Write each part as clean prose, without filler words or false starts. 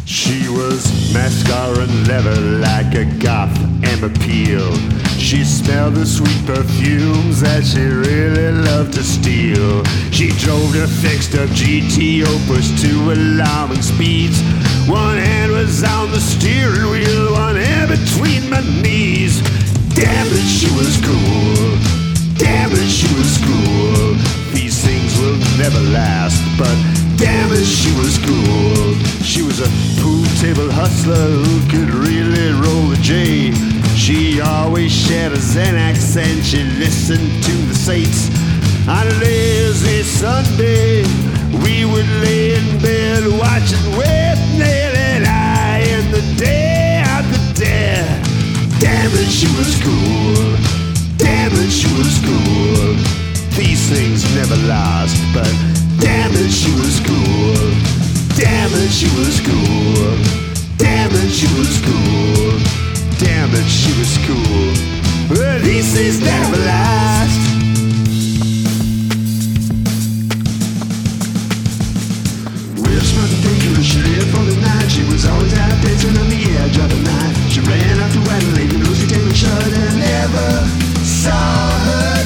She was mascara and leather like a goth Emma Peel. She smelled the sweet perfumes that she really loved to steal. She drove the fixed up GT Opus to alarming speeds. One hand was on the steering wheel, one hand between my knees. Damn it, she was cool. Damn it, she was cool. These things will never last, but damn it, she was cool. She was a pool table hustler who could really roll a J. She always shared a Zen accent. She listened to the Saints. On a lazy Sunday, we would lay in bed watching Withnail and I in the Day of the Dead. Damn it, she was cool. Damn it, she was cool. These things never last, but damn it, she was cool. Damn it, she was cool. Damn it, she was cool. Damn it, she was cool. Well, these things never last. Real smart and dangerous, she lived for the night. She was always out dancing on the edge of the night. She ran off to Adelaide, and Lucy Taylor shut and never saw her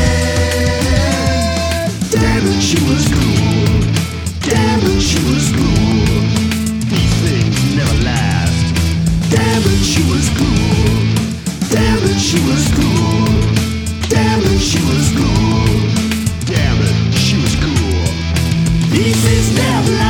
again. Damn it, she was cool. Damn it, she was cool. These things never last. Damn it, she was cool. Damn it, she was cool. Damn it, she was cool. Damn it, she was cool. These things never last.